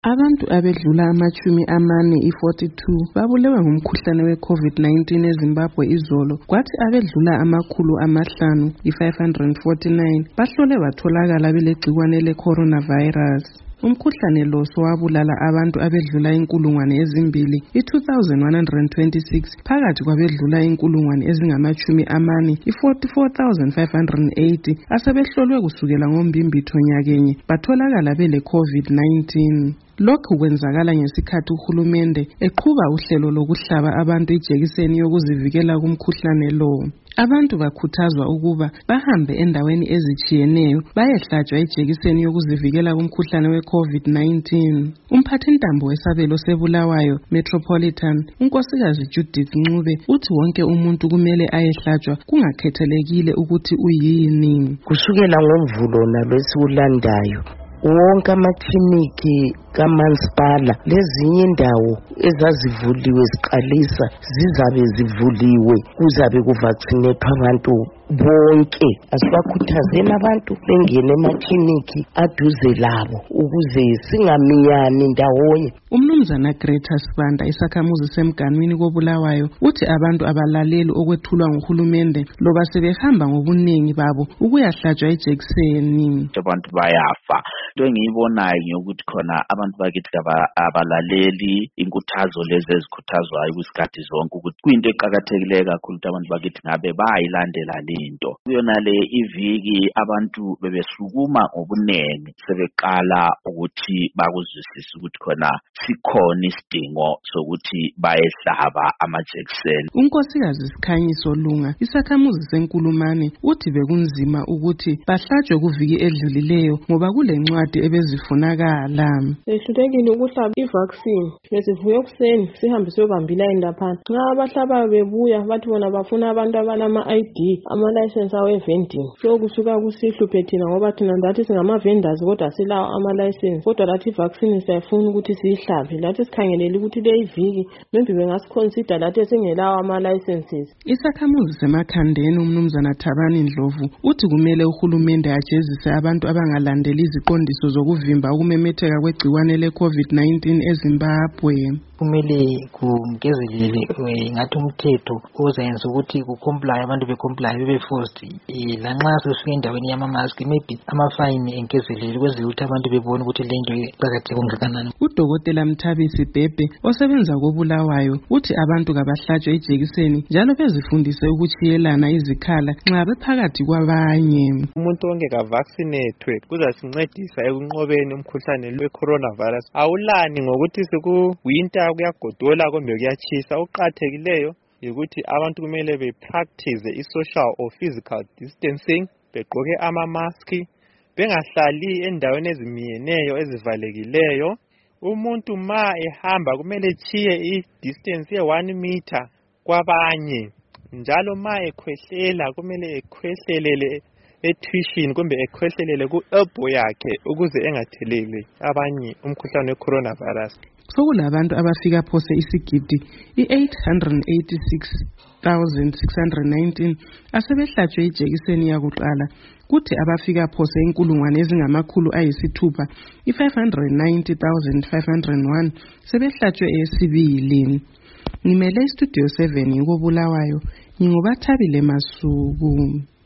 Abantu abedlula ama-42 babulewe ngumkhuhlane we-COVID-19 eZimbabwe izolo, kwathi abedlula 549 bahlole batholakala belegcikwane le-coronavirus. Umkhuhlane lo sowabulala abantu abedlula 2,126 phakathi kwabedlula 44,580 asebehlolwe kusukela ngoMbimbithi nyakenye batholakala bele-COVID-19. Lokhu kwenzakala ngesikhathi uhulumende eqhuba uhlelo lokuhlaba abantu ijekiseni yokuzivikela kumkhuhlane lo. Abantu bakhuthazwa ukuba bahambe endaweni ezitshiyeneyo bayehlatshwa ijekiseni yokuzivikela kumkhuhlane we-COVID-19. Umphathintambo wesabelo seBulawayo Metropolitan, unkosikazi Judith Ncube, uthi wonke umuntu kumele ayehlatshwa kungakhethelekile ukuthi uyini. Kusukela ngoMvulo nalwesiwulandayo wonke amakliniki kamasipala lezinye indawo ezazivuliwe ziqalisa zizabe zivuliwe, kuzabe kuvaccinate abantu bonke. Asibakhuthazeni abantu bengene emakliniki aduze labo ukuze singamiyani ndawonye. Umnumzana Greta Sibanda, isakhamuzi semganwini koBulawayo, uthi abantu abalaleli okwethulwa nguhulumende loba sebehamba ngobuningi babo ukuyahlatshwa ijekiseni. Abantu bayafa. Into engiyibonayo ukuthi khona abantu bakithi abalaleli inkuthazo lezi ezikhuthazwayo kwisikhathi zonke, ukuthi kuyinto eqakathekileyo kakhulu ukuthi abantu bakithi ngabe bayilandela lento. Kuyona le iviki abantu bebesukuma ngobuningi sebeqala ukuthi bakuzwisise ukuthi khona sikhona isidingo sokuthi bayehlaba amajekiseni. Unkosikazi Sikhanyiso Lunga, isakhamuzi seNkulumane, uthi bekunzima ukuthi bahlatshwe kuviki edlulileyo ngoba kulencwadi ebezifunakala. Sehlulekile ukuhlaba i-vaccine. Besivuye ekuseni sihambe siyobamba ilayini laphana. Nxa abahlabayo bebuya bathi bona bafuna abantu abalama-ID, ama-license awe-vending. So kusuka kusihluphe thina ngoba thina ndathi singama-vendors kodwa silawo ama-license. Kodwa lathi i-vaccine siyafuna ukuthi siyihlabe. Lathi sikhangelele ukuthi le iviki maybe bengasiconsider lathi esingelawo ama-licenses. Isakhamuzi seMakhandeni umnumzana Thabani Ndlovu uthi kumele uhulumende ajezise abantu abangalandeli iziqondiso zokuvimba ukumemetheka kwegciwane le-COVID-19 eZimbabwe. Kumele kungezelele ngathi umthetho ozayenza ukuthi kucomply abantu becomply bebe-forced. Lanxa sesuke endaweni yama-mask maybe amafayini engezelele ukwenzela ukuthi abantu bebone ukuthi le nto iqakatheke kangakanani. Udokotela Mthabisi Bhebhe osebenza koBulawayo uthi abantu kabahlatshwe ijekiseni njalo bezifundise ukuchiyelana izikhala nxa bephakathi kwabanye. Umuntu onke kavaccinatwe kuzasincedisa ekunqobeni umkhuhlane we-coronavirus. Awulani ngokuthi sikuwinter kuyagodola kumbe kuyatshisa. Okuqakathekileyo yikuthi abantu kumele bepractice i-social or physical distancing, begqoke ama-maski, bengahlali endaweni ezimiyeneyo ezivalekileyo. Umuntu ma ehamba kumele chiye i-distance ye-1 meter kwabanye. Njalo ma ekhwehlela kumele ekhwehlelele etuition kumbe ekhwehlelele ku-elbow yakhe ukuze engatheleli abanye umkhuhlane we-coronavirus. Sokulabantu abafika phose isigidi i-886,619 asebehlatshwe ijekiseni yakuqala, kuthi abafika phose I6,501 i-590,501 sebehlatshwe eyesibili. Ngimele iStudio 7 koBulawayo, nginguBathabile Masuku.